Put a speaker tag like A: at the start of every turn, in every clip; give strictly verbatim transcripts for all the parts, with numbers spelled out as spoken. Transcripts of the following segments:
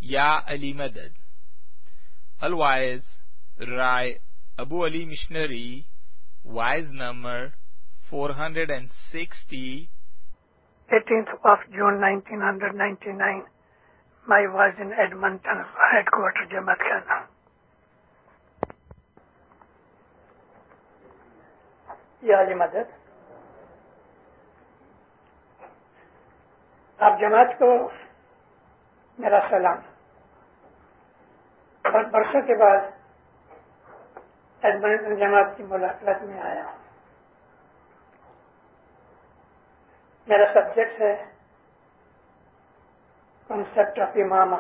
A: Ya Ali Madad. Otherwise, Rai Abu Ali Missionary, wise number four hundred sixty,
B: eighteenth of June nineteen ninety-nine. My was in Edmonton, headquarters Jamaat Khana. Ya Ali Madad, آپ جماعت کو میرا سلام. بہت برسوں کے بعد Edmonton جماعت کی ملاقات میں آیا ہوں. میرا سبجیکٹ ہے کنسپٹ آف امامہ,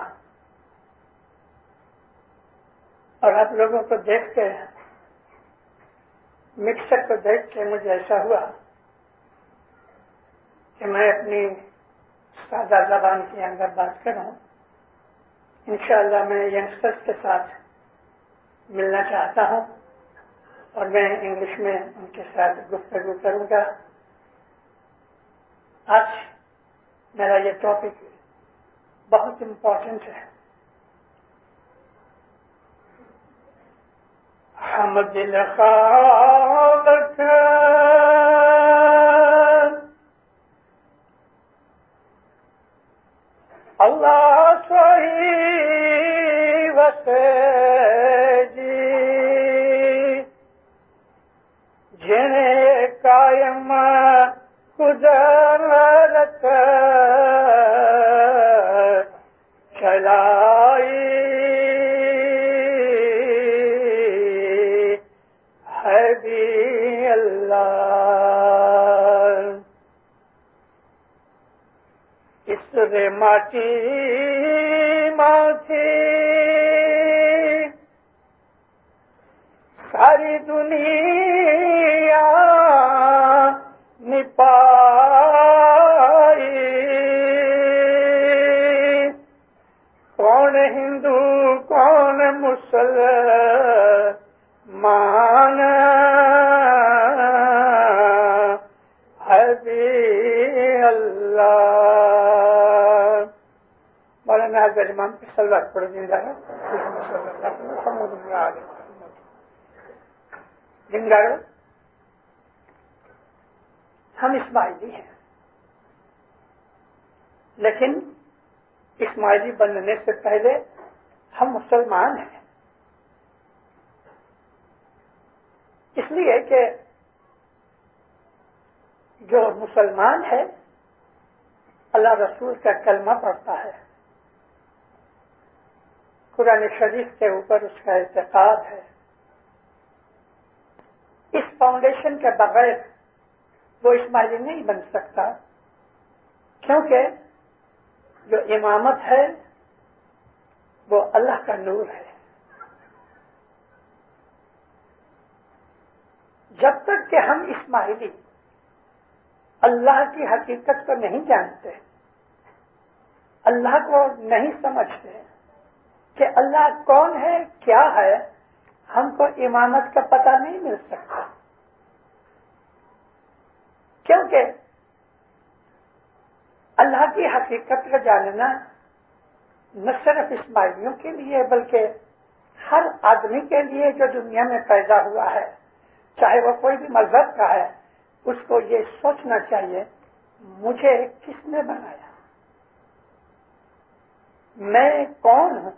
B: اور آپ لوگوں کو دیکھ کے, مکسر کو دیکھ کے مجھے ایسا ہوا کہ میں اپنی سادہ زبان کے اندر بات کروں. انشاءاللہ میں ینگسٹرز کے ساتھ ملنا چاہتا ہوں اور میں انگلش میں ان کے ساتھ گفتگو کروں گا. آج میرا یہ ٹاپک بہت امپورٹنٹ ہے. ہم دل خالق اللہ صحیح وسے جی جنہیں قائم قدرت چلائی ہے بھی اللہ. اس رے ماٹی ماٹی ساری دنیا نپائی, کون ہندو کون مسلمان ہے بھی اللہ. مولانا حضرت امام کی صلوات پڑھ زندہ ہے. زندہ ہے. ہم اسماعیلی ہیں, لیکن اسماعیلی بننے سے پہلے ہم مسلمان ہیں. اس لیے کہ جو مسلمان ہے اللہ رسول کا کلمہ پڑھتا ہے, قرآن شریف کے اوپر اس کا اعتقاد ہے. اس فاؤنڈیشن کے بغیر وہ اسماعیلی نہیں بن سکتا, کیونکہ جو امامت ہے وہ اللہ کا نور ہے. جب تک کہ ہم اسماعیلی اللہ کی حقیقت کو نہیں جانتے, اللہ کو نہیں سمجھتے کہ اللہ کون ہے کیا ہے, ہم کو امامت کا پتہ نہیں مل سکتا. کیونکہ اللہ کی حقیقت کا جاننا نہ صرف اسماعیلیوں کے لیے بلکہ ہر آدمی کے لیے جو دنیا میں پیدا ہوا ہے, چاہے وہ کوئی بھی مذہب کا ہے, اس کو یہ سوچنا چاہیے مجھے کس نے بنایا, میں کون ہوں.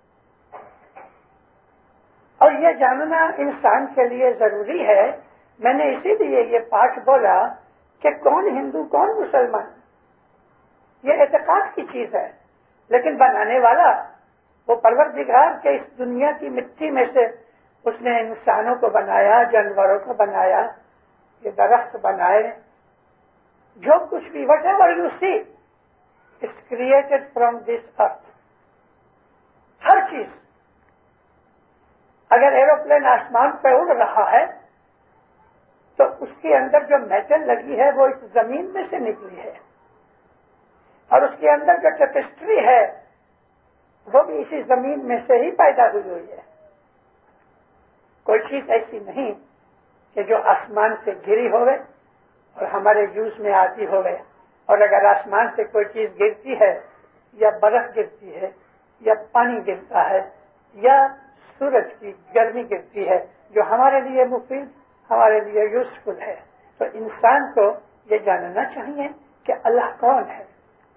B: اور یہ جاننا انسان کے لیے ضروری ہے. میں نے اسی لیے یہ پاٹ بولا کہ کون ہندو کون مسلمان, یہ اعتقاد کی چیز ہے, لیکن بنانے والا وہ پروردگار کے اس دنیا کی مٹی میں سے اس نے انسانوں کو بنایا, جانوروں کو بنایا, یہ درخت بنائے, جو کچھ بھی whatever you see it's created from this earth. ہر چیز, اگر ایروپلین آسمان پہ اڑ رہا ہے تو اس کے اندر جو میٹل لگی ہے وہ اس زمین میں سے نکلی ہے, اور اس کے اندر جو ٹیپسٹری ہے وہ بھی اسی زمین میں سے ہی پیدا ہوئی ہوئی ہے. کوئی چیز ایسی نہیں کہ جو آسمان سے گری ہوئے اور ہمارے یوز میں آتی ہوئے, اور اگر آسمان سے کوئی چیز گرتی ہے یا برف گرتی ہے یا پانی گرتا ہے یا سورج کی گرمی گرتی ہے جو ہمارے لیے مفید ہمارے لیے یوزفل ہے. تو انسان کو یہ جاننا چاہیے کہ اللہ کون ہے.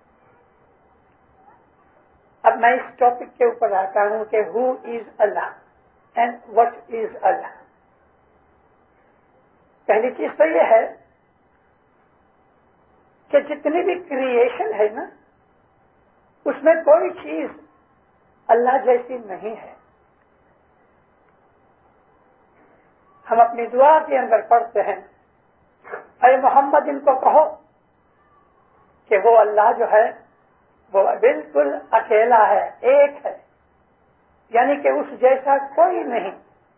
B: اب میں اس ٹاپک کے اوپر آتا ہوں کہ ہو از اللہ اینڈ وٹ از اللہ. پہلی چیز تو یہ ہے کہ جتنی بھی کریشن ہے نا اس میں کوئی چیز اللہ جیسی نہیں ہے. ہم اپنی دعا کے اندر پڑھتے ہیں اے محمد ان کو کہو کہ وہ اللہ جو ہے وہ بالکل اکیلا ہے, ایک ہے, یعنی کہ اس جیسا کوئی نہیں,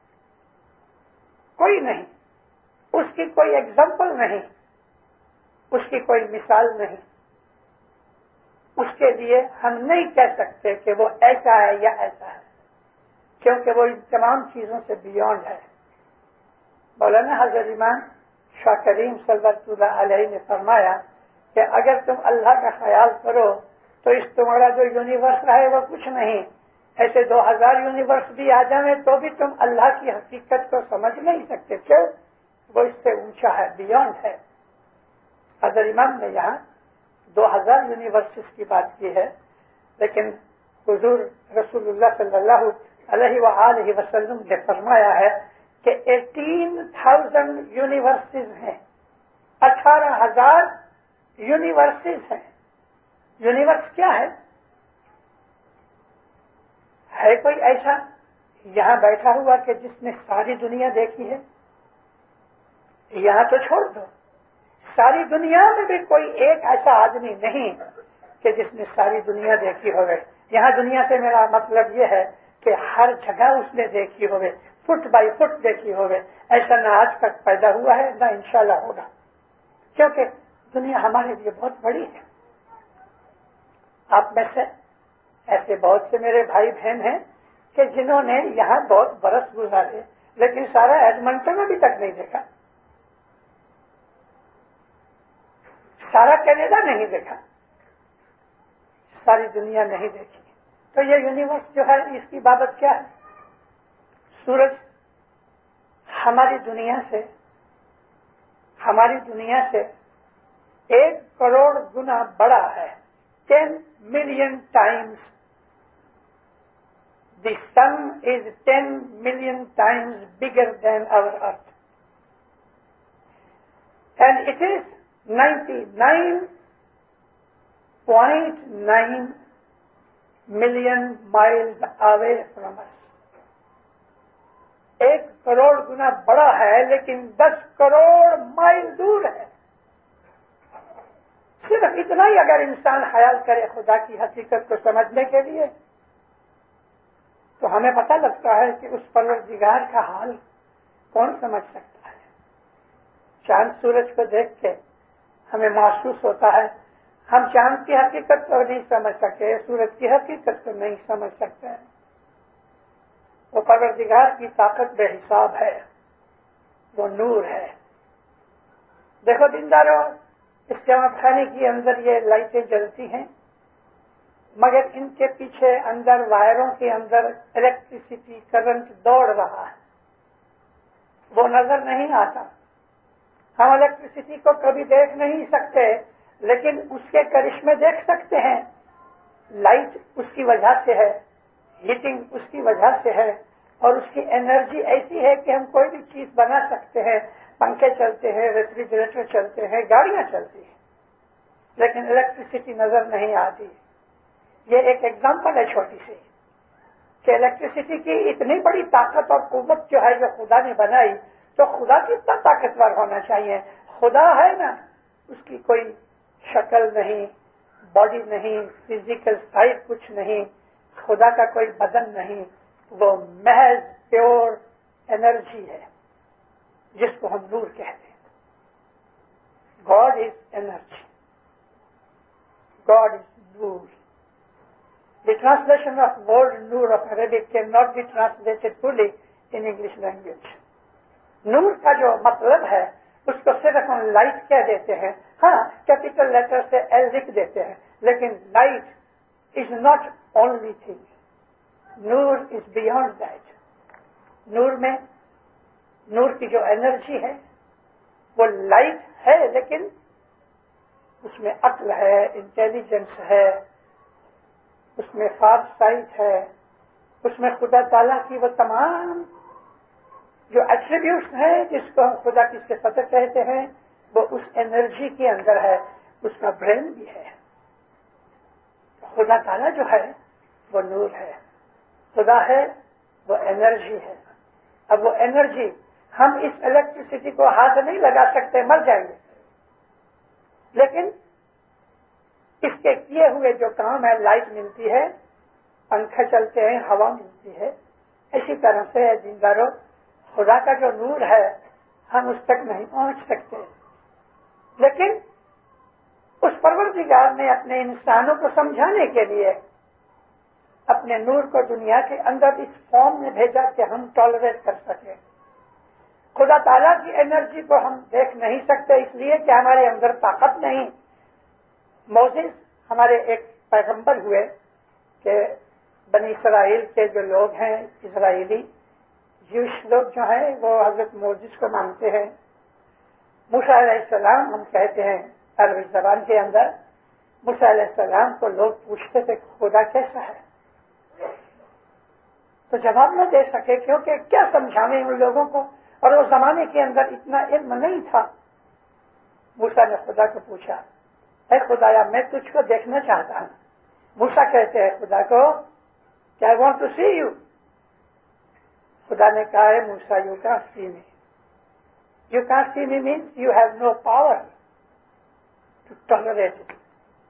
B: کوئی نہیں, اس کی کوئی ایگزامپل نہیں, اس کی کوئی مثال نہیں. اس کے لیے ہم نہیں کہہ سکتے کہ وہ ایسا ہے یا ایسا ہے, کیونکہ وہ ان تمام چیزوں سے بیونڈ ہے. مولانا حضرت امام شاہ کریم صلی اللہ علیہ نے فرمایا کہ اگر تم اللہ کا خیال کرو تو اس تمہارا جو یونیورس ہے وہ کچھ نہیں, ایسے دو ہزار یونیورس بھی آ جائیں تو بھی تم اللہ کی حقیقت کو سمجھ نہیں سکتے. کیوں؟ وہ اس سے اونچا ہے, بیونڈ ہے. حضرت امام نے یہاں دو ہزار یونیورسز کی بات کی ہے, لیکن حضور رسول اللہ صلی اللہ علیہ وآلہ وسلم نے فرمایا ہے کہ ایٹین تھاؤزینڈ یونیورسز ہیں, اٹھارہ ہزار یونیورسز ہیں. یونیورس کیا ہے؟ ہے کوئی ایسا یہاں بیٹھا ہوا کہ جس نے ساری دنیا دیکھی ہے؟ یہاں تو چھوڑ دو, ساری دنیا میں بھی کوئی ایک ایسا آدمی نہیں کہ جس نے ساری دنیا دیکھی ہوگی. یہاں دنیا سے میرا مطلب یہ ہے کہ ہر جگہ اس نے دیکھی ہوگی, فٹ بائی فٹ دیکھی ہوگی. ایسا نہ آج تک پیدا ہوا ہے نہ انشاءاللہ ہوگا, کیونکہ دنیا ہمارے لیے بہت بڑی ہے. آپ میں سے ایسے بہت سے میرے بھائی بہن ہیں کہ جنہوں نے یہاں بہت برس گزارے لیکن سارا ایڈمنٹن ابھی تک نہیں دیکھا, سارا کینیڈا نہیں دیکھا, ساری دنیا نہیں دیکھی. تو یہ یونیورس جو ہے اس کی بابت کیا ہے؟ سورج ہماری دنیا سے ہماری دنیا سے ایک کروڑ گنا بڑا ہے. Ten million times the sun is ten million times bigger than our earth, and it is ninety nine point nine million miles away from us. ایک کروڑ گنا بڑا ہے لیکن دس کروڑ مائل دور ہے. صرف اتنا ہی اگر انسان خیال کرے خدا کی حقیقت کو سمجھنے کے لیے تو ہمیں پتہ لگتا ہے کہ اس پروردگار کا حال کون سمجھ سکتا ہے. چاند سورج کو دیکھ کے ہمیں محسوس ہوتا ہے ہم چاند کی حقیقت کو نہیں سمجھ سکتے, سورج کی حقیقت کو نہیں سمجھ سکتے. وہ پروردگار کی طاقت بے حساب ہے, وہ نور ہے. دیکھو دیندارو, اس جمع خانے کے اندر یہ لائٹیں جلتی ہیں مگر ان کے پیچھے اندر وائروں کے اندر الیکٹریسٹی کرنٹ دوڑ رہا ہے, وہ نظر نہیں آتا. ہم الیکٹریسٹی کو کبھی دیکھ نہیں سکتے لیکن اس کے کرشمے دیکھ سکتے ہیں. لائٹ اس کی وجہ سے ہے, ہیٹنگ اس کی وجہ سے ہے, اور اس کی انرجی ایسی ہے کہ ہم کوئی بھی چیز بنا سکتے ہیں. پنکھے چلتے ہیں, ریفریجریٹر چلتے ہیں, گاڑیاں چلتی ہیں, لیکن الیکٹریسٹی نظر نہیں آتی. یہ ایک ایگزامپل ہے چھوٹی سی کہ الیکٹریسٹی کی اتنی بڑی طاقت اور قوت جو ہے جو خدا نے بنائی, تو خدا کتنا طاقتور ہونا چاہیے. خدا ہے نا, اس کی کوئی شکل نہیں, باڈی نہیں, فزیکل سائز کچھ نہیں, خدا کا کوئی بدن نہیں, وہ محض پیور انرجی ہے جس کو ہم نور کہتے ہیں. God is energy, God is نور. The translation of word nur of Arabic cannot be translated fully in English language. نور کا جو مطلب ہے اس کو صرف ہم لائٹ کہہ دیتے ہیں, ہاں کیپیٹل لیٹر سے ایل لکھ دیتے ہیں, لیکن light is not only thing. Noor is beyond that. نور میں نور کی جو انرجی ہے وہ لائٹ ہے، لیکن اس میں عقل ہے، انٹیلیجنس ہے، اس میں فار سائٹ ہے، اس میں خدا تعالیٰ کی وہ تمام جو ایٹریبیوٹس ہیں جس کو ہم خدا کی صفت کہتے ہیں وہ اس انرجی کے اندر ہے، اس کا برین بھی ہے. خدا تعالیٰ جو ہے وہ نور ہے، خدا ہے وہ انرجی ہے. اب وہ انرجی ہم اس الیکٹریسٹی کو ہاتھ نہیں لگا سکتے، مر جائیں گے، لیکن اس کے کیے ہوئے جو کام ہے، لائٹ ملتی ہے، پنکھے چلتے ہیں، ہوا ملتی ہے، اسی طرح سے زندارو خدا کا جو نور ہے ہم اس تک نہیں پہنچ سکتے، لیکن اس پروردگار نے اپنے انسانوں کو سمجھانے کے لیے اپنے نور کو دنیا کے اندر اس فارم میں بھیجا کہ ہم ٹالریٹ کر سکیں. خدا تعالیٰ کی انرجی کو ہم دیکھ نہیں سکتے اس لیے کہ ہمارے اندر طاقت نہیں. موسیس ہمارے ایک پیغمبر ہوئے کہ بنی اسرائیل کے جو لوگ ہیں، اسرائیلی جوش لوگ جو ہیں وہ حضرت موسیس کو مانتے ہیں. موسیٰ علیہ السلام ہم کہتے ہیں عربی زبان کے اندر. موسیٰ علیہ السلام کو لوگ پوچھتے تھے خدا کیسا ہے، تو جواب نہ دے سکے کیونکہ کیا سمجھانے ان لوگوں کو، اور اس زمانے کے اندر اتنا علم نہیں تھا. موسیٰ نے خدا کو پوچھا، اے خدایا میں تجھ کو دیکھنا چاہتا ہوں. موسیٰ کہتے ہیں خدا کو کہ I want to see you. خدا نے کہا ہے موسیٰ you can't see me. You can't see me means you have no power to tolerate it.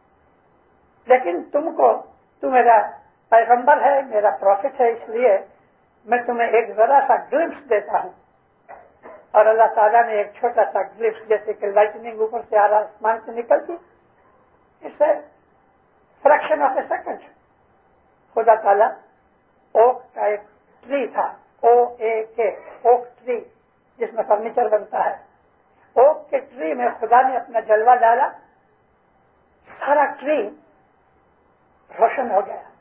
B: لیکن تم کو، تو میرا پیغمبر ہے، میرا پروفٹ ہے، اس لیے میں تمہیں ایک ذرا سا گلپس دیتا ہوں. اور اللہ تعالیٰ نے ایک چھوٹا سا گلپس، جیسے کہ لائٹنگ اوپر سے آ رہا آسمان سے نکلتی، اس سے فریکشن آف اے سیکنڈ خدا تعالیٰ اوک کا ایک ٹری تھا، او اے کے اوک ٹری جس میں فرنیچر بنتا ہے. اوک کے ٹری میں خدا نے اپنا جلوہ ڈالا، سارا ٹری روشن ہو گیا،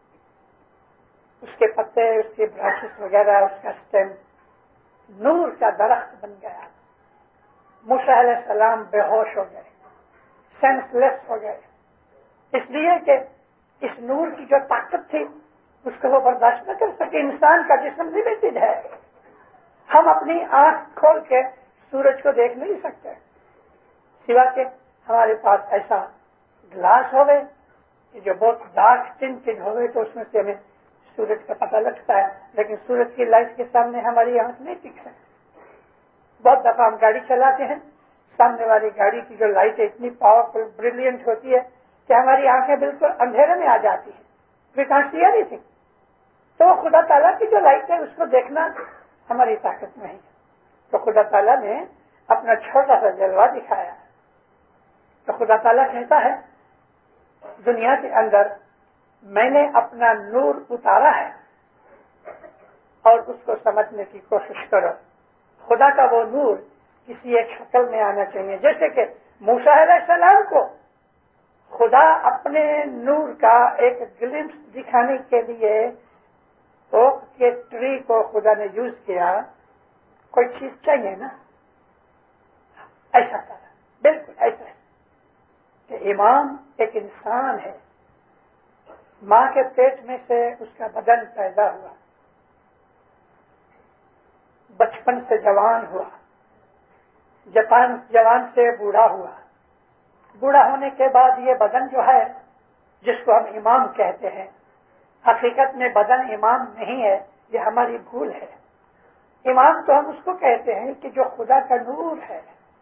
B: اس کے پتے، اس کے برانچز وغیرہ، اس کا اسٹیم نور کا درخت بن گیا. موسیٰ علیہ السلام بے ہوش ہو گئے، سینس لیس ہو گئے، اس لیے کہ اس نور کی جو طاقت تھی اس کو وہ برداشت نہ کر سکے. انسان کا جسم لمیٹڈ ہے، ہم اپنی آنکھ کھول کے سورج کو دیکھ نہیں سکتے سوا کہ ہمارے پاس ایسا گلاس ہوئے کہ جو بہت ڈارک ٹنٹڈ ہوئے تو اس میں سے ہمیں سورج کا پتہ لگتا ہے، لیکن سورج کی لائٹ کے سامنے ہماری آنکھ نہیں ٹک سکتی. بہت دفعہ ہم گاڑی چلاتے ہیں، سامنے والی گاڑی کی جو لائٹ اتنی پاورفل بریلینٹ ہوتی ہے کہ ہماری آنکھیں بالکل اندھیرے میں آ جاتی ہیں، وی کانٹ سی اینی تھنگ. تو خدا تعالیٰ کی جو لائٹ ہے اس کو دیکھنا ہماری طاقت نہیں ہے. تو خدا تعالیٰ نے اپنا چھوٹا سا جلوہ دکھایا. تو خدا تعالیٰ کہتا ہے دنیا کے اندر میں نے اپنا نور اتارا ہے اور اس کو سمجھنے کی کوشش کرو. خدا کا وہ نور کسی ایک شکل میں آنا چاہیے، جیسے کہ موسیٰ علیہ السلام کو خدا اپنے نور کا ایک گلمپس دکھانے کے لیے اوک کے ٹری کو خدا نے یوز کیا. کوئی چیز چاہیے نا، ایسا کرا، بالکل ایسا ہے کہ امام ایک انسان ہے، ماں کے پیٹ میں سے اس کا بدن پیدا ہوا، بچپن سے جوان ہوا، جپان جوان سے بوڑھا ہوا، بوڑھا ہونے کے بعد یہ بدن جو ہے جس کو ہم امام کہتے ہیں، حقیقت میں بدن امام نہیں ہے، یہ ہماری بھول ہے. امام تو ہم اس کو کہتے ہیں کہ جو خدا کا نور ہے.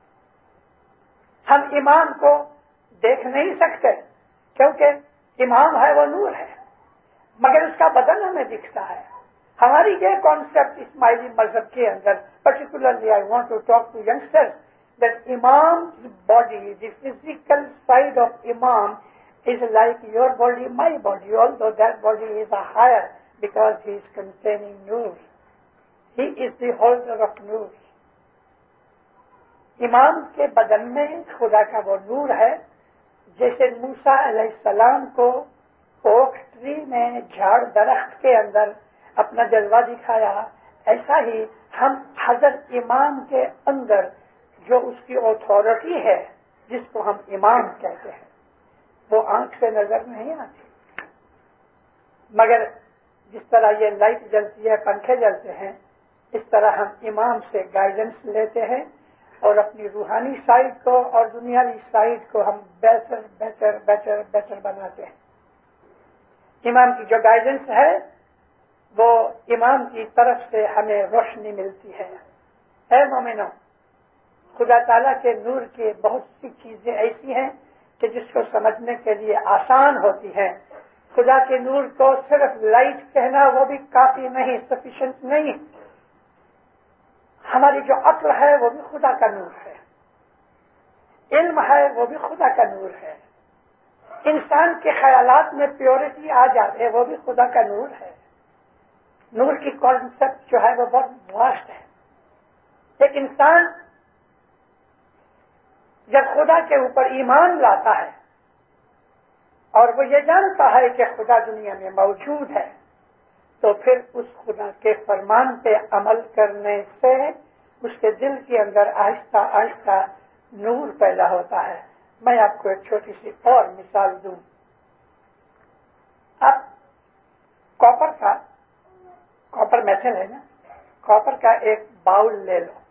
B: ہم امام کو دیکھ نہیں سکتے کیونکہ امام ہے وہ نور ہے، مگر اس کا بدن ہمیں دکھتا ہے. ہماری یہ کانسیپٹ اسماعیلی مذہب کے اندر، particularly I want to talk to youngsters that امام's body, the physical side of imam is like your body, my body, although that body is a higher because he is containing nur. He is the holder of nur. امام کے بدن میں خدا کا وہ نور ہے. جیسے موسیٰ علیہ السلام کو اوک ٹری نے جھاڑ درخت کے اندر اپنا جلوہ دکھایا، ایسا ہی ہم حضرت امام کے اندر جو اس کی اتھارٹی ہے، جس کو ہم امام کہتے ہیں، وہ آنکھ سے نظر نہیں آتی، مگر جس طرح یہ لائٹ جلتی ہے، پنکھے جلتے ہیں، اس طرح ہم امام سے گائیڈنس لیتے ہیں اور اپنی روحانی سائڈ کو اور دنیاوی سائڈ کو ہم بہتر بہتر بہتر بہتر بناتے ہیں۔ امام کی جو گائیڈنس ہے وہ امام کی طرف سے ہمیں روشنی ملتی ہے۔ اے مومنو، خدا تعالیٰ کے نور کی بہت سی چیزیں ایسی ہیں کہ جس کو سمجھنے کے لیے آسان ہوتی ہیں۔ خدا کے نور کو صرف لائٹ کہنا وہ بھی کافی نہیں، سفیشینٹ نہیں۔ ہماری جو عقل ہے وہ بھی خدا کا نور ہے، علم ہے وہ بھی خدا کا نور ہے، انسان کے خیالات میں پیورٹی آ جاتے وہ بھی خدا کا نور ہے۔ نور کی کانسیپٹ جو ہے وہ بہت واسٹ ہے۔ ایک انسان جب خدا کے اوپر ایمان لاتا ہے اور وہ یہ جانتا ہے کہ خدا دنیا میں موجود ہے، تو پھر اس خدا کے فرمان پہ عمل کرنے سے اس کے دل کے اندر آہستہ آہستہ نور پیدا ہوتا ہے۔ میں آپ کو ایک چھوٹی سی اور مثال دوں۔ اب کاپر کا کاپر میٹل ہے نا، کاپر کا ایک باؤل لے لو،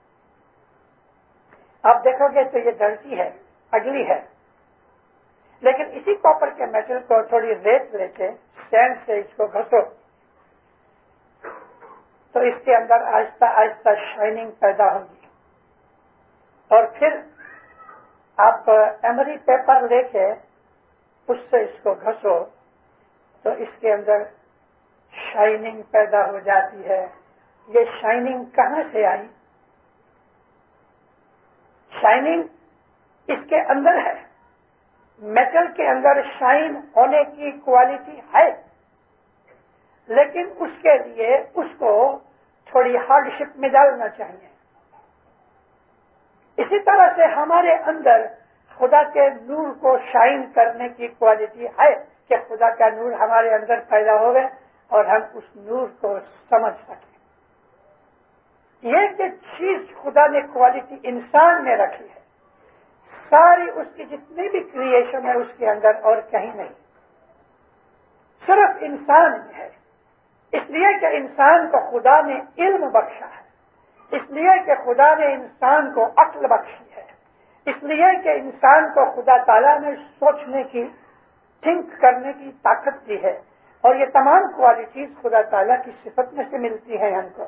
B: آپ دیکھو گے تو یہ ڈرٹی ہے، اگلی ہے، لیکن اسی کاپر کے میٹل کو تھوڑی ریت لے کے سینڈ سے اس کو گھسو تو اس کے اندر آہستہ آہستہ شائننگ پیدا ہوگی، اور پھر آپ ایمری پیپر لے کے اس سے اس کو گھسو تو اس کے اندر شائننگ پیدا ہو جاتی ہے۔ یہ شائننگ کہاں سے آئی؟ شائننگ اس کے اندر ہے۔ میٹل کے اندر شائن ہونے کی کوالٹی ہے، لیکن اس کے لیے اس کو تھوڑی ہارڈ شپ میں ڈالنا چاہیے۔ اسی طرح سے ہمارے اندر خدا کے نور کو شائن کرنے کی کوالٹی ہے کہ خدا کا نور ہمارے اندر پیدا ہوگا اور ہم اس نور کو سمجھ سکیں۔ یہ کہ چیز خدا نے کوالٹی انسان میں رکھی ہے، ساری اس کی جتنی بھی کریشن ہے اس کے اندر اور کہیں نہیں، صرف انسان میں ہے۔ اس لیے کہ انسان کو خدا نے علم بخشا ہے، اس لیے کہ خدا نے انسان کو عقل بخشی ہے، اس لیے کہ انسان کو خدا تعالیٰ نے سوچنے کی، تھنک کرنے کی طاقت دی ہے، اور یہ تمام کوالٹیز خدا تعالیٰ کی صفت میں سے ملتی ہیں ہم کو۔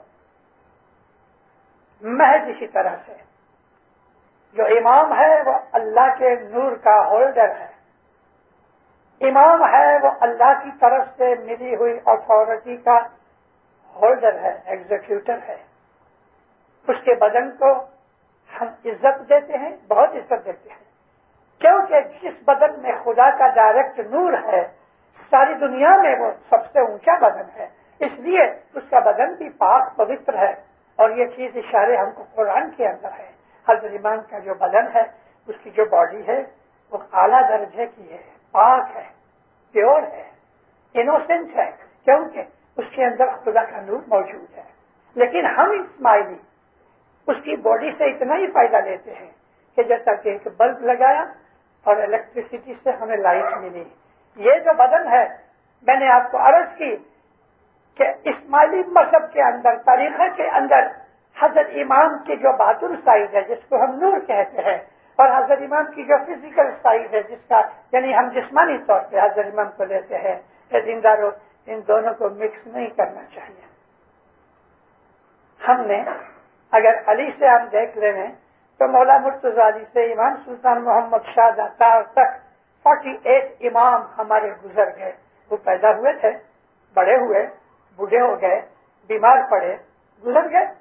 B: محض اسی طرح سے جو امام ہے وہ اللہ کے نور کا ہولڈر ہے، امام ہے وہ اللہ کی طرف سے ملی ہوئی اتھارٹی کا ہولڈر ہے، ایگزیکیوٹر ہے۔ اس کے بدن کو ہم عزت دیتے ہیں، بہت عزت دیتے ہیں، کیونکہ جس بدن میں خدا کا ڈائریکٹ نور ہے ساری دنیا میں وہ سب سے اونچا بدن ہے، اس لیے اس کا بدن بھی پاک پوتر ہے، اور یہ چیز اشارے ہم کو قرآن کے اندر ہے۔ حضرت امام کا جو بدن ہے، اس کی جو باڈی ہے وہ اعلیٰ درجے کی ہے، پاک ہے، پیور ہے، انوسنٹ ہے، کیونکہ اس کے اندر خدا کا نور موجود ہے۔ لیکن ہم اسماعیلی اس کی باڈی سے اتنا ہی فائدہ لیتے ہیں کہ جیسا کہ ایک بلب لگایا اور الیکٹریسٹی سے ہمیں لائٹ ملی۔ یہ جو بدن ہے، میں نے آپ کو عرض کی کہ اسماعیلی مذہب کے اندر، طریقہ کے اندر حضرت امام کی جو باطن سائڈ ہے جس کو ہم نور کہتے ہیں، اور حضرت امام کی جو فزیکل سائڈ ہے جس کا یعنی ہم جسمانی طور پہ حضرت امام کو لیتے ہیں، اے دیندارو، ان دونوں کو مکس نہیں کرنا چاہیے۔ ہم نے اگر علی سے ہم دیکھ لیں تو مولا مرتضی علی سے امام سلطان محمد شاہ داتار تک فورٹی ایٹ امام ہمارے گزر گئے۔ وہ پیدا ہوئے تھے، بڑے ہوئے، بوڑھے ہو گئے، بیمار پڑے، گزر گئے۔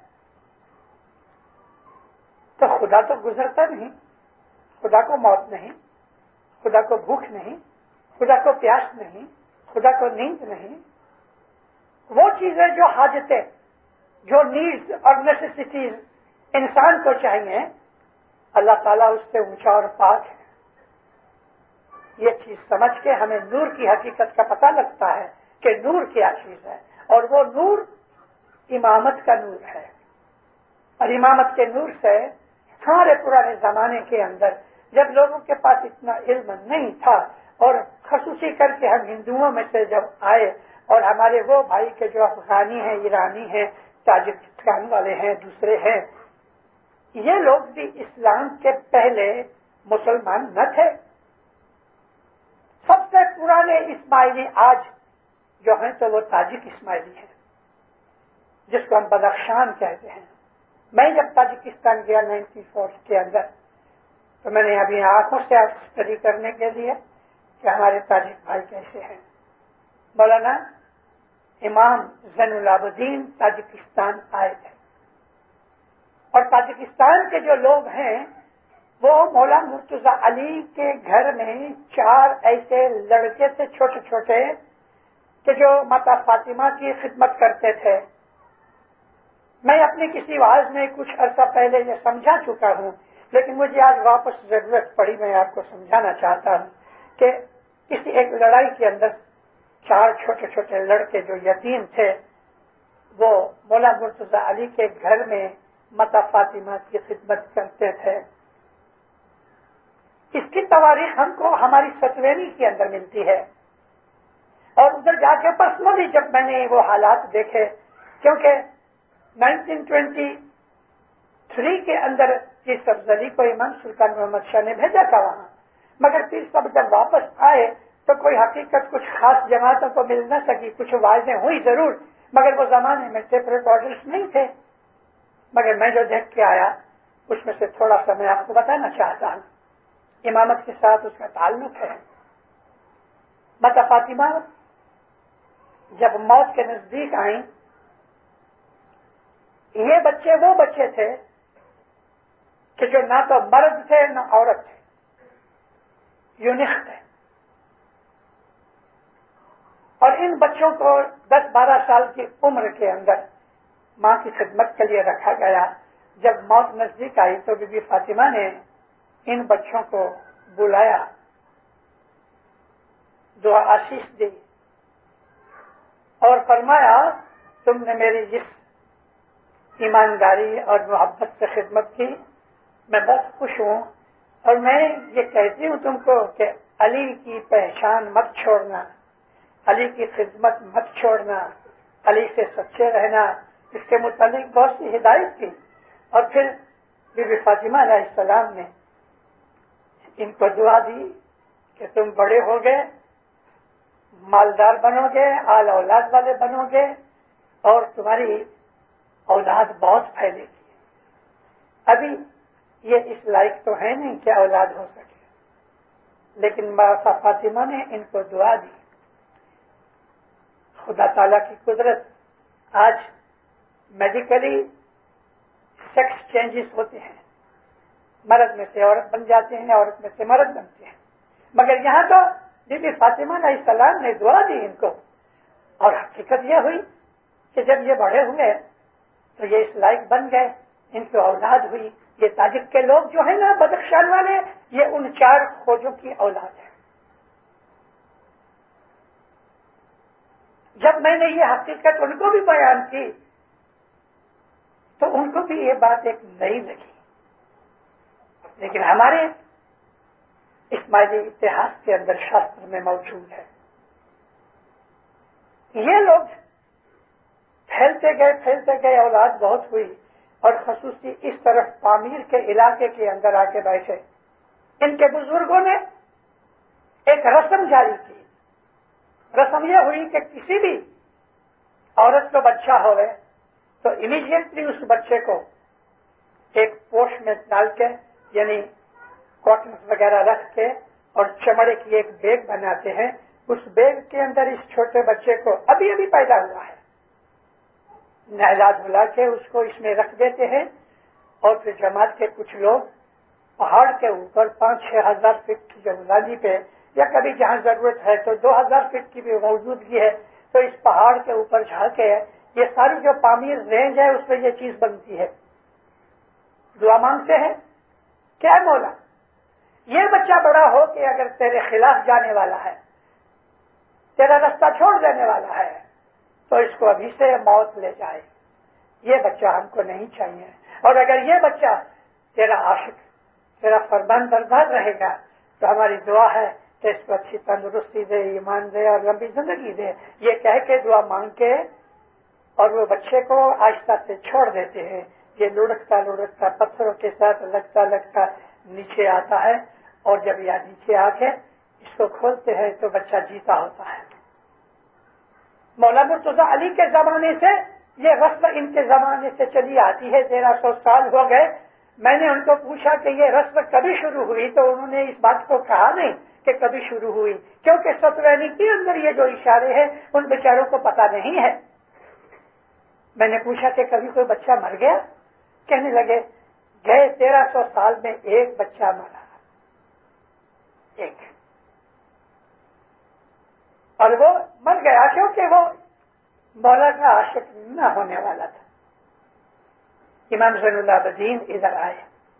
B: تو خدا تو گزرتا نہیں، خدا کو موت نہیں، خدا کو بھوک نہیں، خدا کو پیاس نہیں، خدا کو نیند نہیں۔ وہ چیزیں جو حاجتیں، جو نیڈز اور نیسیسٹیز انسان کو چاہیے، اللہ تعالیٰ اس سے اونچا اور پاک ہے۔ یہ چیز سمجھ کے ہمیں نور کی حقیقت کا پتہ لگتا ہے کہ نور کیا چیز ہے، اور وہ نور امامت کا نور ہے. اور امامت کے نور سے سارے پرانے زمانے کے اندر جب لوگوں کے پاس اتنا علم نہیں تھا، اور خصوصی کر کے ہم ہندوؤں میں سے جب آئے اور ہمارے وہ بھائی کے جو افغانی ہیں، ایرانی ہیں، تاجکستان والے ہیں، دوسرے ہیں، یہ لوگ بھی اسلام کے پہلے مسلمان نہ تھے. سب سے پرانے اسماعیلی آج جو ہیں تو وہ تاجک اسماعیلی ہیں، جس کو ہم بدخشان کہتے ہیں. میں جب تاجکستان گیا نائنٹی فور کے اندر تو میں نے ابھی آنکھوں سے اسٹڈی کرنے کے لیے کہ ہمارے تاجک بھائی کیسے ہیں. مولانا امام زین العابدین تاجکستان آئے تھے، اور تاجکستان کے جو لوگ ہیں وہ مولا مرتضی علی کے گھر میں چار ایسے لڑکے تھے چھوٹے چھوٹے کہ جو ماتا فاطمہ کی خدمت کرتے تھے. میں اپنی کسی واعظ میں کچھ عرصہ پہلے یہ سمجھا چکا ہوں، لیکن مجھے آج واپس ضرورت پڑی. میں آپ کو سمجھانا چاہتا ہوں کہ کسی ایک لڑائی کے اندر چار چھوٹے چھوٹے لڑکے جو یتیم تھے وہ مولا مرتضی علی کے گھر میں ماتا فاطمہ کی خدمت کرتے تھے. اس کی تواریخ ہم کو ہماری ستویں کے اندر ملتی ہے. اور ادھر جا کے پرسنلی جب میں نے وہ حالات دیکھے، کیونکہ نائنٹین ٹوینٹی تھری کے اندر اس افضلی کو امام سلطان محمد شاہ نے بھیجا تھا وہاں، مگر پھر سب جب واپس آئے تو کوئی حقیقت کچھ خاص جماعتوں کو مل نہ سکی. کچھ واعظیں ہوئی ضرور، مگر وہ زمانے میں ٹیپ ریکارڈرز نہیں تھے. مگر میں جو دیکھ کے آیا اس میں سے تھوڑا سا میں آپ کو بتانا چاہتا ہوں. امامت کے ساتھ اس کا تعلق ہے. ماتا فاطمہ جب موت کے نزدیک آئیں، یہ بچے وہ بچے تھے کہ جو نہ تو مرد تھے نہ عورت تھے، یونیک تھے. اور ان بچوں کو دس بارہ سال کی عمر کے اندر ماں کی خدمت کے لیے رکھا گیا. جب موت نزدیک آئی تو بی بی فاطمہ نے ان بچوں کو بلایا، دعا آشیش دی اور فرمایا تم نے میری جس ایمانداری اور محبت سے خدمت کی میں بہت خوش ہوں، اور میں یہ کہتی ہوں تم کو کہ علی کی پہچان مت چھوڑنا، علی کی خدمت مت چھوڑنا، علی سے سچے رہنا. اس کے متعلق بہت سی ہدایت کی. اور پھر بی بی فاطمہ علیہ السلام نے ان کو دعا دی کہ تم بڑے ہو گئے، مالدار بنو گے، آل اولاد والے بنو گے، اور تمہاری اولاد بہت پھیلے گی. ابھی یہ اس لائق تو ہے نہیں کہ اولاد ہو سکے، لیکن ماتا فاطمہ نے ان کو دعا دی. خدا تعالیٰ کی قدرت، آج میڈیکلی سیکس چینجز ہوتے ہیں، مرد میں سے عورت بن جاتے ہیں، عورت میں سے مرد بنتے ہیں، مگر یہاں تو بی بی فاطمہ علیہ السلام نے دعا دی ان کو. اور حقیقت یہ ہوئی کہ جب یہ بڑے ہوئے تو یہ اس لائق بن گئے، ان کی اولاد ہوئی. یہ تاجک کے لوگ جو ہیں نا بدخشان والے، یہ ان چار خوجوں کی اولاد ہے. جب میں نے یہ حقیقت ان کو بھی بیان کی تو ان کو بھی یہ بات ایک نئی لگی. لیکن ہمارے اسماعیلی اتہاس کے اندر شاستر میں موجود ہے. یہ لوگ پھیلتے گئے پھیلتے گئے اولاد بہت ہوئی، اور خصوصی اس طرف پامیر کے علاقے کے اندر آ کے بیٹھے. ان کے بزرگوں نے ایک رسم جاری کی. رسم یہ ہوئی کہ کسی بھی عورت کو بچہ ہوئے تو امیڈیٹلی اس بچے کو ایک پوش میں ڈال کے، یعنی کاٹن وغیرہ رکھ کے اور چمڑے کی ایک بیگ بناتے ہیں. اس بیگ کے اندر اس چھوٹے بچے کو ابھی ابھی پیدا ہوا ہے نہلا دھلا کے اس کو اس میں رکھ دیتے ہیں. اور پھر جماعت کے کچھ لوگ پہاڑ کے اوپر پانچ چھ ہزار فٹ کی بلندی پہ، یا کبھی جہاں ضرورت ہے تو دو ہزار فٹ کی بھی موجودگی ہے، تو اس پہاڑ کے اوپر جھا کے یہ ساری جو پامیر رینج ہے اس میں یہ چیز بنتی ہے. دعا مانگتے ہیں کیا مولا یہ بچہ بڑا ہو کہ اگر تیرے خلاف جانے والا ہے، تیرا رستہ چھوڑ دینے والا ہے، تو اس کو ابھی سے موت لے جائے. یہ بچہ ہم کو نہیں چاہیے. اور اگر یہ بچہ تیرا عاشق، تیرا فرمان بردار رہے گا تو ہماری دعا ہے کہ اس کو اچھی تندرستی دے، ایمان دے اور لمبی زندگی دے. یہ کہہ کے دعا مانگ کے اور وہ بچے کو آہستہ سے چھوڑ دیتے ہیں. یہ لڑکتا لڑکتا پتھروں کے ساتھ لگتا لگتا نیچے آتا ہے، اور جب یہ نیچے آ کے اس کو کھولتے ہیں تو بچہ جیتا ہوتا ہے. مولانا مرتضیٰ علی کے زمانے سے یہ رسم ان کے زمانے سے چلی آتی ہے. تیرہ سو سال ہو گئے. میں نے ان کو پوچھا کہ یہ رسم کبھی شروع ہوئی، تو انہوں نے اس بات کو کہا نہیں کہ کبھی شروع ہوئی، کیونکہ ستوینی کے اندر یہ جو اشارے ہیں ان بیچاروں کو پتا نہیں ہے. میں نے پوچھا کہ کبھی کوئی بچہ مر گیا؟ کہنے لگے گئے تیرہ سو سال میں ایک بچہ مرا، ایک، اور وہ مر گیا کیونکہ وہ مولا کا عاشق نہ ہونے والا تھا. امام زین العابدین ادھر آئے،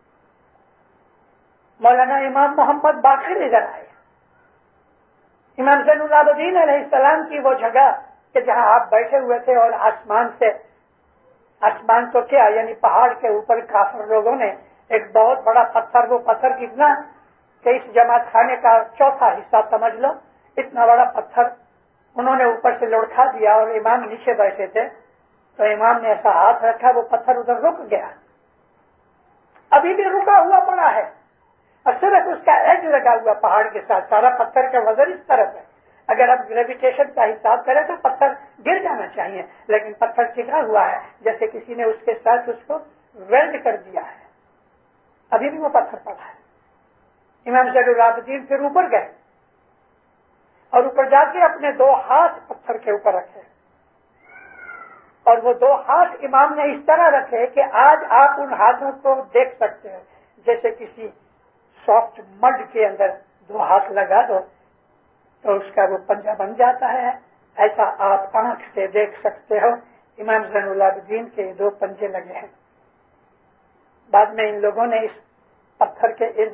B: مولانا امام محمد باقر ادھر آئے. امام زین العابدین علیہ السلام کی وہ جگہ کہ جہاں آپ بیٹھے ہوئے تھے، اور آسمان سے، آسمان تو کیا یعنی پہاڑ کے اوپر کافر لوگوں نے ایک بہت بڑا پتھر، وہ پتھر کتنا کہ اس جماعت خانے کا چوتھا حصہ سمجھ لو، اتنا بڑا پتھر انہوں نے اوپر سے لڑکا دیا، اور امام نیچے بیٹھے تھے. تو امام نے ایسا ہاتھ رکھا، وہ پتھر ادھر رک گیا، ابھی بھی رکا ہوا پڑا ہے، اور صرف اس کا ایج لگا ہوا پہاڑ کے ساتھ. سارا پتھر کا وزن اس طرف ہے. اگر آپ گریویٹیشن کا حساب کریں تو پتھر گر جانا چاہیے، لیکن پتھر ٹکا ہوا ہے جیسے کسی نے اس کے ساتھ اس کو ویلڈ کر دیا ہے. ابھی بھی وہ پتھر پڑا ہے. امام زین العابدین پھر اوپر گئے اور اوپر جا کے اپنے دو ہاتھ پتھر کے اوپر رکھے، اور وہ دو ہاتھ امام نے اس طرح رکھے کہ آج آپ ان ہاتھوں کو دیکھ سکتے ہیں جیسے کسی سافٹ مڈ کے اندر دو ہاتھ لگا دو تو اس کا وہ پنجہ بن جاتا ہے. ایسا آپ آنکھ سے دیکھ سکتے ہو. امام زین العابدین کے دو پنجے لگے ہیں. بعد میں ان لوگوں نے اس پتھر کے ارد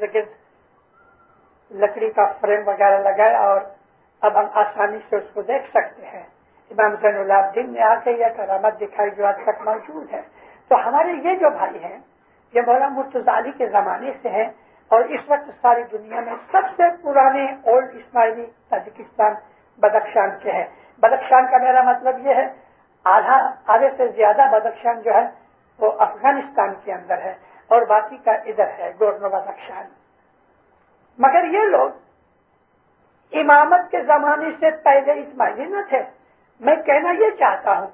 B: گرد لکڑی کا فریم وغیرہ لگایا، اور اب ہم آسانی سے اس کو دیکھ سکتے ہیں. امام زین العابدین نے آ کے یہ کرامت دکھائی جو آج تک موجود ہے. تو ہمارے یہ جو بھائی ہیں یہ مولانا مرتضیٰ علی کے زمانے سے ہیں، اور اس وقت ساری دنیا میں سب سے پرانے اولڈ اسماعیلی تاجکستان بدخشان کے ہیں. بدخشان کا میرا مطلب یہ ہے آدھا آدھے سے زیادہ بدخشان جو ہے وہ افغانستان کے اندر ہے، اور باقی کا ادھر ہے گورنو بدخشان. مگر یہ لوگ امامت کے زمانے سے پہلے اسماعیلی نہ تھے. میں کہنا یہ چاہتا ہوں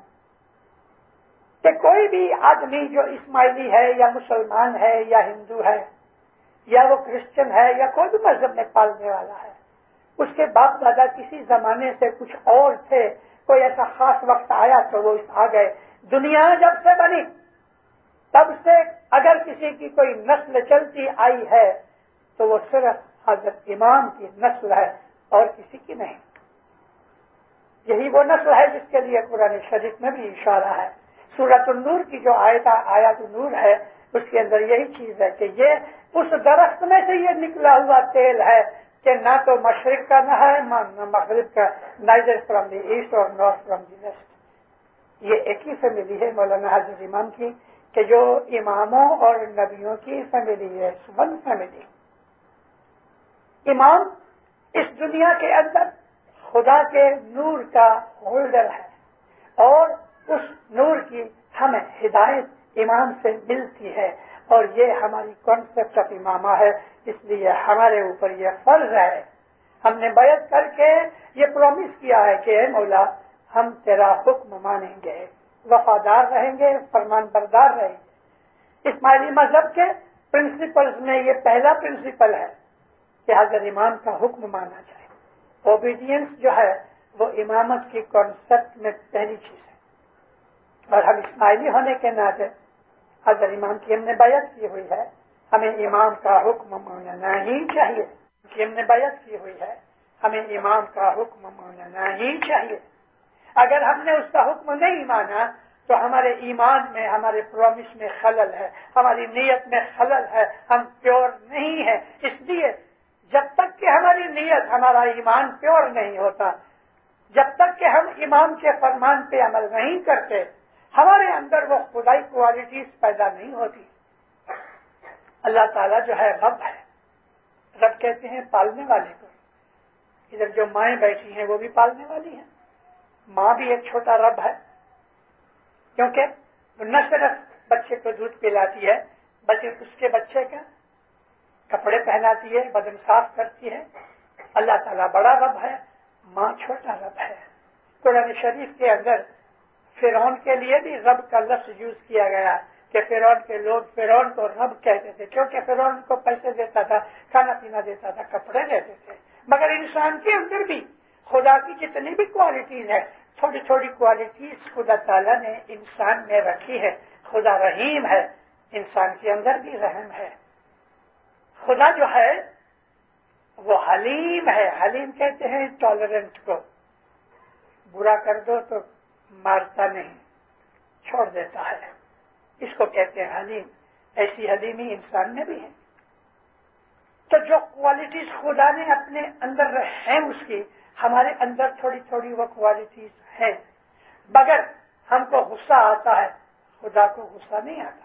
B: کہ کوئی بھی آدمی جو اسماعیلی ہے یا مسلمان ہے یا ہندو ہے یا وہ کرسچن ہے یا کوئی بھی مذہب میں پالنے والا ہے، اس کے باپ دادا کسی زمانے سے کچھ اور تھے، کوئی ایسا خاص وقت آیا تو وہ آ گئے. دنیا جب سے بنی تب سے اگر کسی کی کوئی نسل چلتی آئی ہے تو وہ صرف حضرت امام کی نسل ہے اور کسی کی نہیں. یہی وہ نسل ہے جس کے لیے قرآن شریف میں بھی اشارہ ہے. سورۃ النور کی جو آیت آیات النور ہے اس کے اندر یہی چیز ہے کہ یہ اس درخت میں سے یہ نکلا ہوا تیل ہے کہ نہ تو مشرق کا نہ ہے نہ مغرب کا، نائدر فرام دی ایسٹ اور نارتھ فرام دی ویسٹ. یہ ایک ہی فیملی ہے مولانا حضرت امام کی کہ جو اماموں اور نبیوں کی فیملی ہے، ون فیملی. امام اس دنیا کے اندر خدا کے نور کا ہولڈر ہے، اور اس نور کی ہمیں ہدایت امام سے ملتی ہے، اور یہ ہماری کانسیپٹ آف امامہ ہے. اس لیے ہمارے اوپر یہ فرض ہے، ہم نے بیعت کر کے یہ پرومس کیا ہے کہ اے مولا ہم تیرا حکم مانیں گے، وفادار رہیں گے، فرمان بردار رہیں گے. اسماعیلی مذہب کے پرنسپلز میں یہ پہلا پرنسپل ہے کہ حضرت امام کا حکم ماننا چاہیے. اوبیڈینس جو ہے وہ امامت کی کانسیپٹ میں پہلی چیز ہے، اور ہم اسماعیلی ہونے کے ناطے حضرت امام کی ہم نے بیعت کی ہوئی ہے، ہمیں امام کا حکم ماننا ہی چاہیے. کہ ہم نے بیعت کی ہوئی ہے ہمیں امام کا حکم ماننا ہی چاہیے. اگر ہم نے اس کا حکم نہیں مانا تو ہمارے ایمان میں، ہمارے پرومس میں خلل ہے، ہماری نیت میں خلل ہے، ہم پیور نہیں ہیں. اس لیے جب تک کہ ہماری نیت، ہمارا ایمان پیور نہیں ہوتا، جب تک کہ ہم امام کے فرمان پہ عمل نہیں کرتے، ہمارے اندر وہ خدائی کوالٹیز پیدا نہیں ہوتی۔ اللہ تعالیٰ جو ہے رب ہے، رب کہتے ہیں پالنے والے کو۔ ادھر جو مائیں بیٹھی ہیں وہ بھی پالنے والی ہیں، ماں بھی ایک چھوٹا رب ہے، کیونکہ نہ صرف بچے کو دودھ پلاتی ہے بلکہ اس کے بچے کا کپڑے پہناتی ہے، بدن صاف کرتی ہے۔ اللہ تعالیٰ بڑا رب ہے، ماں چھوٹا رب ہے۔ قرآن شریف کے اندر فرعون کے لیے بھی رب کا لفظ یوز کیا گیا کہ فرعون کے لوگ فرعون کو رب کہتے تھے، کیونکہ فرعون کو پیسے دیتا تھا، کھانا پینا دیتا تھا، کپڑے دیتے تھے۔ مگر انسان کے اندر بھی خدا کی جتنی بھی کوالٹیز ہے، تھوڑی تھوڑی کوالٹیز خدا تعالیٰ نے انسان میں رکھی ہے۔ خدا رحیم ہے، انسان کے اندر بھی رحم ہے۔ خدا جو ہے وہ حلیم ہے، حلیم کہتے ہیں ٹالرنٹ کو، برا کر دو تو مارتا نہیں، چھوڑ دیتا ہے، اس کو کہتے ہیں حلیم۔ ایسی حلیمی انسان میں بھی ہے۔ تو جو کوالٹیز خدا نے اپنے اندر ہیں اس کی، ہمارے اندر تھوڑی تھوڑی وہ کوالٹیز ہیں، مگر ہم کو غصہ آتا ہے، خدا کو غصہ نہیں آتا۔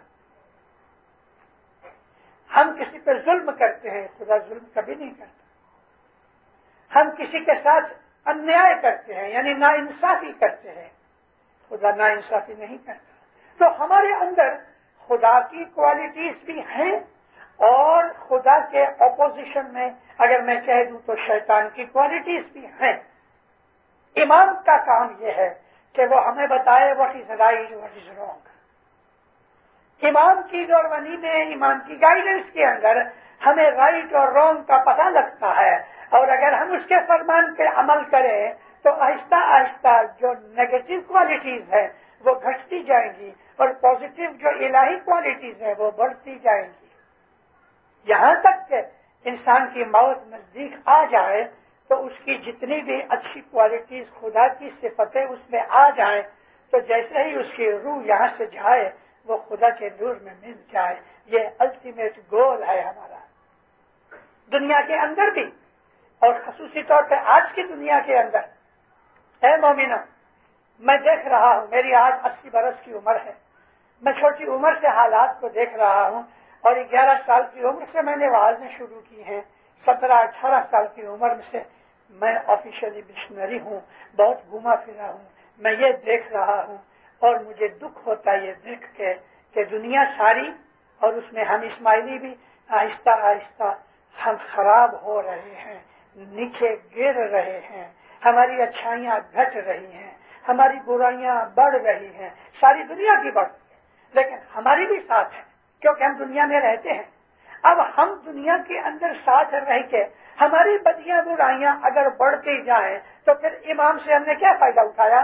B: ہم کسی پر ظلم کرتے ہیں، خدا ظلم کبھی نہیں کرتا۔ ہم کسی کے ساتھ انیائے کرتے ہیں یعنی ناانصافی کرتے ہیں، خدا ناانصافی نہیں کرتا۔ تو ہمارے اندر خدا کی کوالٹیز بھی ہیں، اور خدا کے اپوزیشن میں اگر میں کہہ دوں تو شیطان کی کوالٹیز بھی ہیں۔ امام کا کام یہ ہے کہ وہ ہمیں بتائے what is right what is wrong. امام کی دوربانی میں، امام کی گائیڈنس کے اندر ہمیں رائٹ اور رانگ کا پتہ لگتا ہے، اور اگر ہم اس کے فرمان پہ عمل کریں تو آہستہ آہستہ جو نیگیٹو کوالٹیز ہیں وہ گھٹتی جائیں گی، اور پازیٹو جو الہی کوالٹیز ہیں وہ بڑھتی جائیں گی، یہاں تک کہ انسان کی موت نزدیک آ جائے تو اس کی جتنی بھی اچھی کوالٹیز خدا کی صفتیں اس میں آ جائیں، تو جیسے ہی اس کی روح یہاں سے جائے وہ خدا کے نور میں مل جائے۔ یہ الٹیمیٹ گول ہے ہمارا، دنیا کے اندر بھی اور خصوصی طور پہ آج کی دنیا کے اندر۔ اے مومنو، میں دیکھ رہا ہوں، میری آج اسی برس کی عمر ہے، میں چھوٹی عمر سے حالات کو دیکھ رہا ہوں، اور گیارہ سال کی عمر سے میں نے وعظیں شروع کی ہیں، سترہ اٹھارہ سال کی عمر سے میں آفیشلی مشنری ہوں، بہت گھوما پھرا ہوں، میں یہ دیکھ رہا ہوں، اور مجھے دکھ ہوتا ہے یہ دیکھ کے کہ دنیا ساری اور اس میں ہم اسماعیلی بھی آہستہ آہستہ ہم خراب ہو رہے ہیں، نیچے گر رہے ہیں، ہماری اچھائیاں گھٹ رہی ہیں، ہماری برائیاں بڑھ رہی ہیں، ساری دنیا کی بڑھ رہی ہے، لیکن ہماری بھی ساتھ ہے کیونکہ ہم دنیا میں رہتے ہیں۔ اب ہم دنیا کے اندر ساتھ رہ کے ہماری بدیاں برائیاں اگر بڑھتی جائیں تو پھر امام سے ہم نے کیا فائدہ اٹھایا؟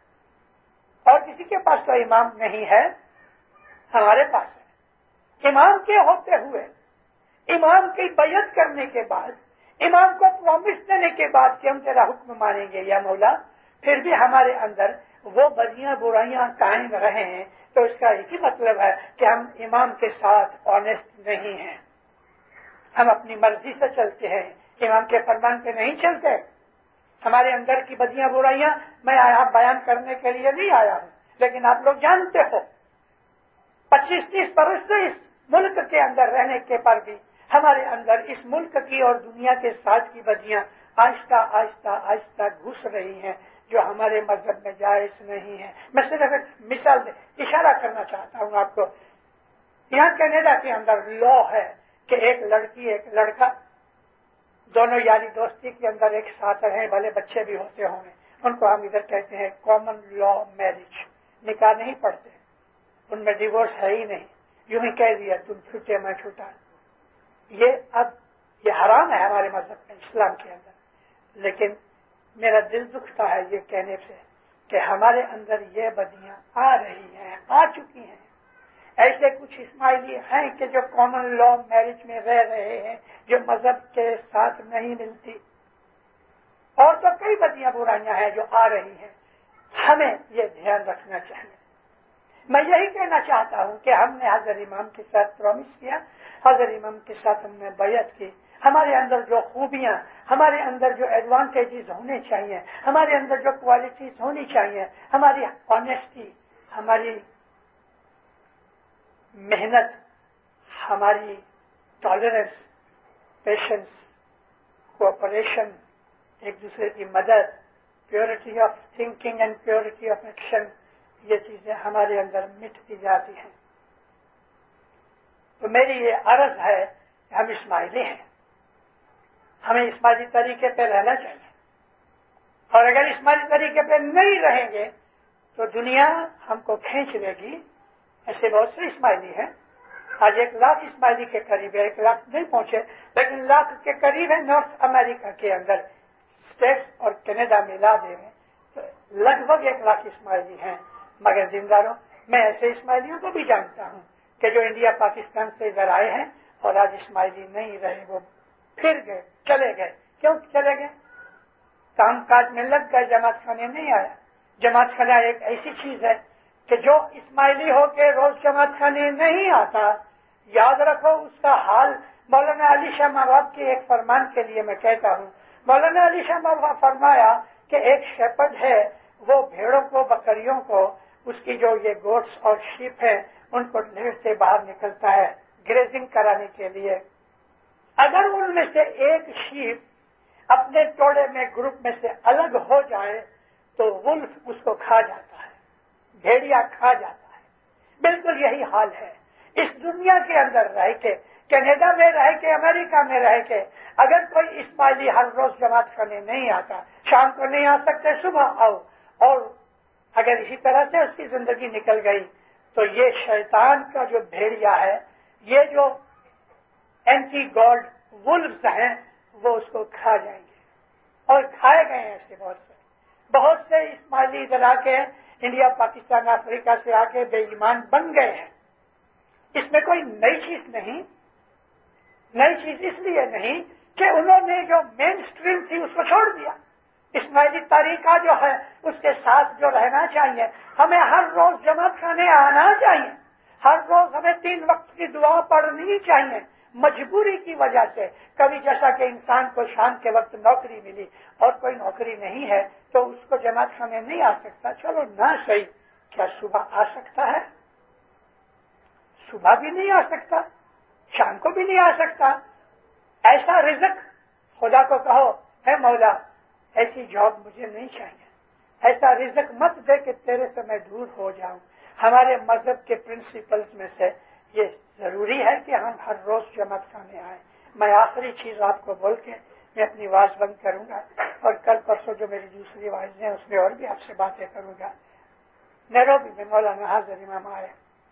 B: اور کسی کے پاس تو امام نہیں ہے، ہمارے پاس ہے۔ امام کے ہوتے ہوئے، امام کی بیعت کرنے کے بعد، امام کو پرومس دینے کے بعد کہ ہم تیرا حکم مانیں گے یا مولا، پھر بھی ہمارے اندر وہ بدیاں برائیاں قائم رہے ہیں، تو اس کا ایک ہی مطلب ہے کہ ہم امام کے ساتھ آنےسٹ نہیں ہیں، ہم اپنی مرضی سے چلتے ہیں، امام کے فرمان پہ نہیں چلتے۔ ہمارے اندر کی بدیاں برائیاں میں یہاں بیان کرنے کے لیے نہیں آیا ہوں، لیکن آپ لوگ جانتے ہو پچیس تیس برس سے اس ملک کے اندر رہنے کے پر بھی ہمارے اندر اس ملک کی اور دنیا کے ساتھ کی بدیاں آہستہ آہستہ آہستہ گھس رہی ہیں، جو ہمارے مذہب میں جائز نہیں ہے۔ میں صرف ایک مثال دے اشارہ کرنا چاہتا ہوں آپ کو۔ یہاں کینیڈا کے اندر لا ہے کہ ایک لڑکی ایک لڑکا دونوں یاری دوستی کے اندر ایک ساتھ رہیں، بھلے بچے بھی ہوتے ہوں گے، ان کو ہم ادھر کہتے ہیں کامن لا میرج، نکاح نہیں پڑھتے، ان میں ڈیورس ہے ہی نہیں، یوں ہی کہہ دیا تم چھوٹے میں چھوٹا۔ یہ اب یہ حرام ہے ہمارے مذہب میں، اسلام کے اندر، لیکن میرا دل دکھتا ہے یہ کہنے سے کہ ہمارے اندر یہ بدیاں آ رہی ہیں، آ چکی ہیں۔ ایسے کچھ اسماعیلی ہیں کہ جو کامن لا میرج میں رہ رہے ہیں، جو مذہب کے ساتھ نہیں ملتی، اور تو کئی بدیاں برائیاں ہیں جو آ رہی ہیں، ہمیں یہ دھیان رکھنا چاہیے۔ میں یہی کہنا چاہتا ہوں کہ ہم نے حضرت امام کے ساتھ پرومس کیا، حضرت امام کے ساتھ ہم نے بیعت کی، ہمارے اندر جو خوبیاں، ہمارے اندر جو ایڈوانٹیجز ہونے چاہیے، ہمارے اندر جو کوالٹیز ہونی چاہیے، ہماری آنیسٹی، ہماری محنت، ہماری ٹالرنس، پیشنس، کوآپریشن، ایک دوسرے کی مدد، purity of thinking and purity of action, یہ چیزیں ہمارے اندر مٹتی جاتی ہیں. تو میری یہ عرض ہے کہ ہم اسماعیلی ہیں، ہمیں اسماعیلی طریقے پہ رہنا چاہیے، اور اگر اسماعیلی طریقے پہ نہیں رہیں گے تو دنیا ہم کو کھینچ لے گی. ایسے بہت سے اسماعیلی ہیں، آج ایک لاکھ اسماعیلی کے قریب ہے، ایک لاکھ نہیں پہنچے لیکن لاکھ کے قریب ہے. نارتھ امریکہ کے اندر اسٹیٹس اور کینیڈا ملا دیں گے تو لگ بھگ ایک لاکھ اسماعیلی ہیں. مگر دینداروں، میں ایسے اسماعیلیوں کو بھی جانتا ہوں کہ جو انڈیا پاکستان سے ادھر آئے ہیں اور آج اسماعیلی نہیں رہے، وہ پھر گئے، چلے گئے. کیوں چلے گئے؟ کام کاج میں لگ گئے، جماعت خانے نہیں آیا. جماعت خانہ ایک ایسی چیز ہے کہ جو اسماعیلی ہو کے روز جماعت خانے نہیں آتا، یاد رکھو اس کا حال. مولانا علی شاہ مواب کے ایک فرمان کے لیے میں کہتا ہوں، مولانا علی شاہ مواب فرمایا کہ ایک شیپرڈ ہے، وہ بھیڑوں کو، بکریوں کو، اس کی جو یہ گوٹس اور شیپ ہیں ان کو ڈھیر سے باہر نکلتا ہے گریزنگ کرانے کے لیے. اگر ان میں سے ایک شیپ اپنے ٹوڑے میں، گروپ میں سے الگ ہو جائے تو ولف اس کو کھا جاتا ہے، بھیڑیا کھا جاتا ہے. بالکل یہی حال ہے اس دنیا کے اندر رہ کے، کینیڈا میں رہ کے، امریکہ میں رہ کے. اگر کوئی اسماعیلی ہر روز جماعت کرنے نہیں آتا، شام کو نہیں آ سکتے، صبح آؤ، اور اگر اسی طرح سے اس کی زندگی نکل گئی تو یہ شیطان کا جو بھیڑیا ہے، یہ جو اینٹی گاڈ ولفز ہیں، وہ اس کو کھا جائیں گے. اور کھائے گئے ہیں ایسے بہت سے بہت سے اسماعیلی ادھر آ کے انڈیا، پاکستان، افریقہ سے آ کے بے ایمان بن گئے ہیں. اس میں کوئی نئی چیز نہیں. نئی چیز اس لیے نہیں کہ انہوں نے جو مین سٹریم تھی اس کو چھوڑ دیا. اسماعیلی طریقہ جو ہے اس کے ساتھ جو رہنا چاہیے. ہمیں ہر روز جماعت خانے آنا چاہیے، ہر روز ہمیں تین وقت کی دعا پڑھنی چاہیے. مجبوری کی وجہ سے کبھی جیسا کہ انسان کو شام کے وقت نوکری ملی اور کوئی نوکری نہیں ہے تو اس کو جماعت خانے نہیں آ سکتا. چلو نہ صحیح، کیا صبح آ سکتا ہے؟ صبح بھی نہیں آ سکتا، شام کو بھی نہیں آ سکتا. ایسا رزق خدا کو کہو، اے مولا ایسی جاب مجھے نہیں چاہیے، ایسا رزق مت دے کہ تیرے سے میں دور ہو جاؤں. ہمارے مذہب کے پرنسپلز میں سے یہ ضروری ہے کہ ہم ہر روز جماعت خانے آئیں. میں آخری چیز آپ کو بول کے میں اپنی واز بند کروں گا، اور کل پرسوں جو میری دوسری واز ہیں اس میں اور بھی آپ سے باتیں کروں گا. نیروبی میں مولانا حاضر امام آئے،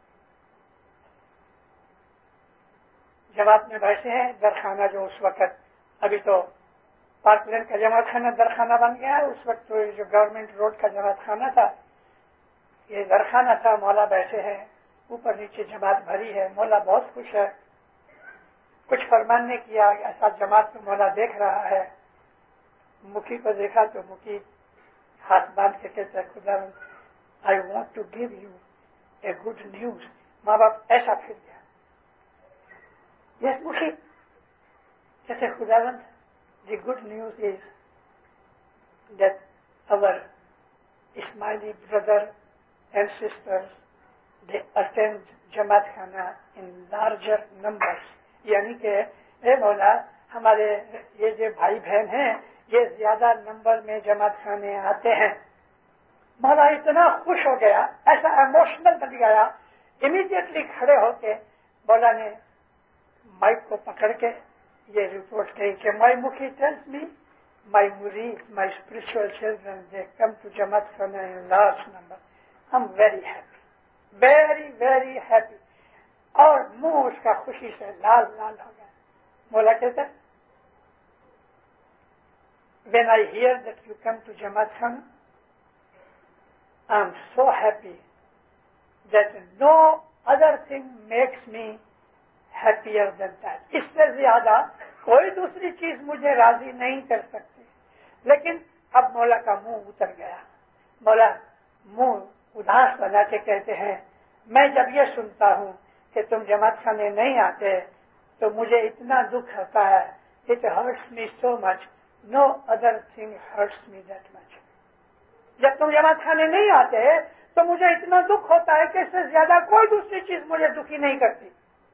B: جماعت میں بیٹھے ہیں. درخانہ جو اس وقت، ابھی تو پارک لین کا جماعت خانہ درخانہ بن گیا ہے، اس وقت تو جو گورنمنٹ روڈ کا جماعت خانہ تھا یہ درخانہ تھا. مولا بیٹھے ہیں، اوپر نیچے جماعت بھری ہے. مولا بہت خوش ہے، کچھ فرمان نے کیا. ایسا جماعت کو مولا دیکھ رہا ہے. مکھی کو دیکھا تو مکھی ہاتھ باندھ کے کہتا ہے، خدا I want to give you a good news. ماں باپ ایسا پھر گیا. یس مکھی کہتے خداوند، the good news is that our Ismaili brother and sisters, they attend Jamaat Khana in larger numbers. یعنی کہ اے مولا، ہمارے یہ جو بھائی بہن ہیں یہ زیادہ نمبر میں جماعت خانے آتے ہیں. مولا اتنا خوش ہو گیا، ایسا ایموشنل بن گیا، امیڈیٹلی کھڑے ہو کے مولا نے مائک کو پکڑ کے یہ رپورٹ کہی کہ مائی مکھی ٹیلز می مائی مرید my spiritual children they come to Jamatkhana in large number. I am very happy, very very happy. اور منہ اس کا خوشی سے لال لال ہو گیا. مولا کہتے when I hear that you come to Jamatkhana I am so happy that no other thing makes me happier than that. اس سے زیادہ کوئی دوسری چیز مجھے راضی نہیں کر سکتی. لیکن اب مولا کا منہ اتر گیا. مولا منہ اداس بنا کے کہتے ہیں، میں جب یہ سنتا ہوں کہ تم جماعت خانے نہیں آتے تو مجھے اتنا دکھ ہوتا ہے، It hurts me so much. No other thing hurts me that much. जब तुम जमात खाने नहीं आते तो मुझे इतना दुख होता है कि इससे ज्यादा कोई दूसरी चीज मुझे दुखी नहीं करती.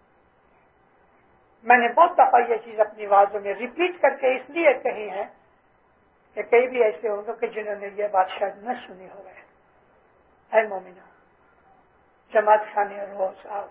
B: मैंने बहुत दफा ये चीज अपनी आवाजों में रिपीट करके इसलिए कही है कि कई भी ऐसे होंगे कि जिन्होंने ये बात शायद न सुनी हो गए. है मोमिना, जमात खाने रोज आओ.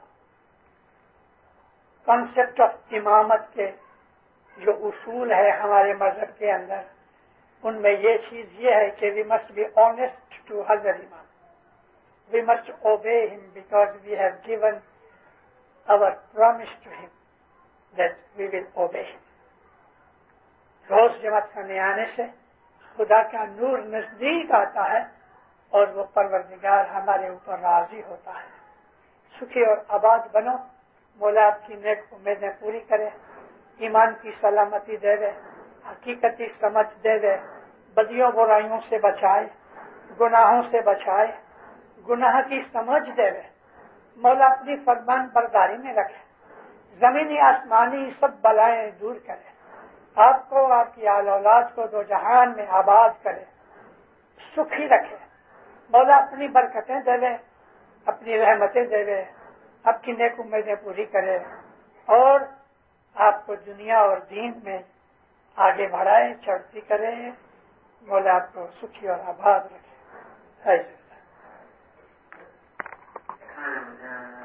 B: कॉन्सेप्ट ऑफ इमामत के जो उसूल है हमारे मजहब के अंदर, उनमें ये चीज ये है कि we must be honest to Hazar Imam. We must obey him because we have given our promise to him that we will obey him. रोज जमात खाने आने से खुदा का नूर नजदीक आता है और वो परवरदिगार हमारे ऊपर राजी होता है. सुखी और आबाद बनो. मौला आपकी नेक उम्मीदें पूरी करे, ईमान की सलामती दे दे, हकीकती समझ दे दे, बदियों बुराइयों से बचाए, गुनाहों से बचाए, गुनाह की समझ दे दे. मौला अपनी फरमान बरदारी में रखे, जमीनी आसमानी सब बलाएं दूर करे, आपको आपकी आल औलाद को दो जहान में आबाद करे, सुखी रखे. मौला अपनी बरकतें देवे, अपनी रहमतें देवे, आपकी नेक उम्मीदें पूरी करे और आपको दुनिया और दीन में आगे बढ़ाए, चढ़ती करे. मौला आपको सुखी और आबाद रखे. है